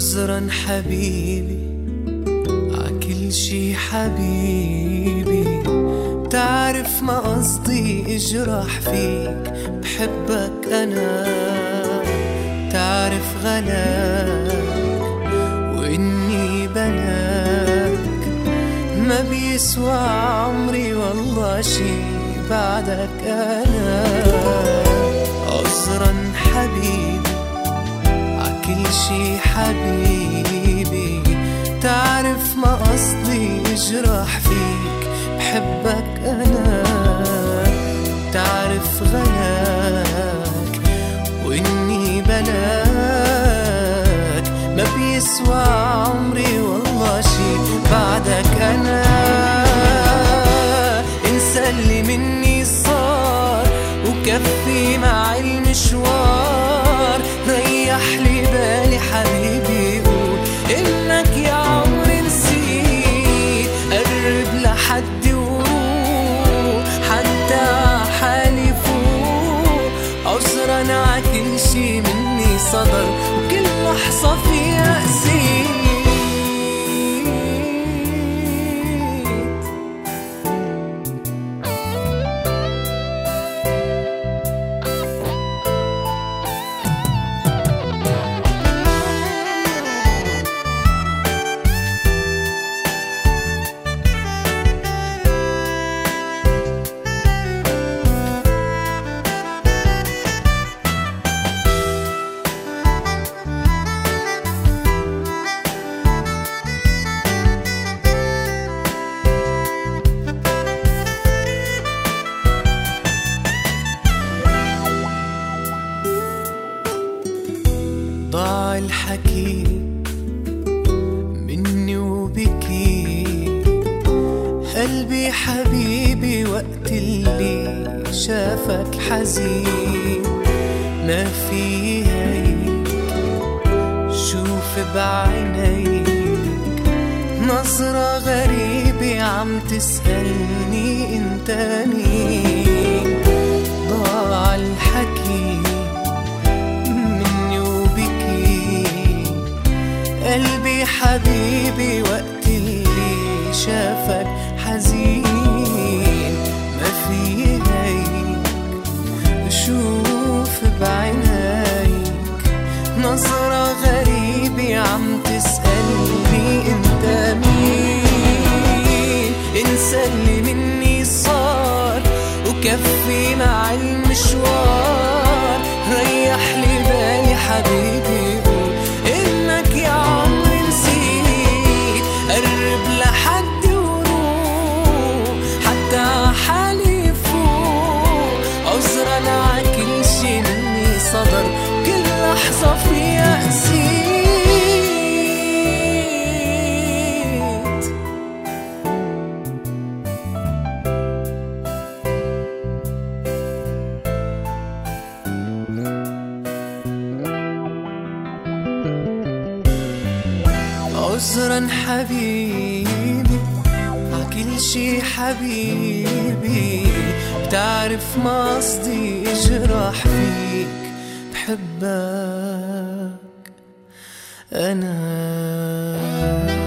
عذرا حبيبي عكل شي حبيبي، بتعرف ما قصدي اجرح فيك، بحبك انا تعرف غلاك واني بلاك، ما بيسوى عمري والله شي بعدك انا. عذرا حبيبي عكل شي حبيبي، تعرف ما قصدي اجرح فيك، بحبك انا تعرف غلاك واني بلاك، ما بيسوى عمري والله شي بعدك انا. انسى اللي مني صار وكفي مع المشوار، ريح لي بالي حبيبي قول انك يا عمري نسيت، قرب لحد وروح حتى حالي فوق. عذرا عكل شي مني صدر وكل لحظة فيها أذيت. ضاع الحكي مني وبكي قلبي حبيبي وقت اللي شافك حزين، ما في هيك شوف بعينيك نظرة غريبة عم تسألني انت مين. ضاع الحكي قلبي حبيبي وقت اللي شافك حزين، ما في هيك شوف بعينيك نظرة غريبة عم تسألني انت مين. انسى اللي مني صار وكفي مع المشوار، ريح لي بالي حبيبي قول انك يا عمري نسيت، قرب لحد وروح حتى حالي فوق. عذرا عكل شي مني صدر كل لحظة فيها أذيت. عذرا حبيبي عكل شي حبيبي، بتعرف ما قصدي اجرح فيك، بحبك انا.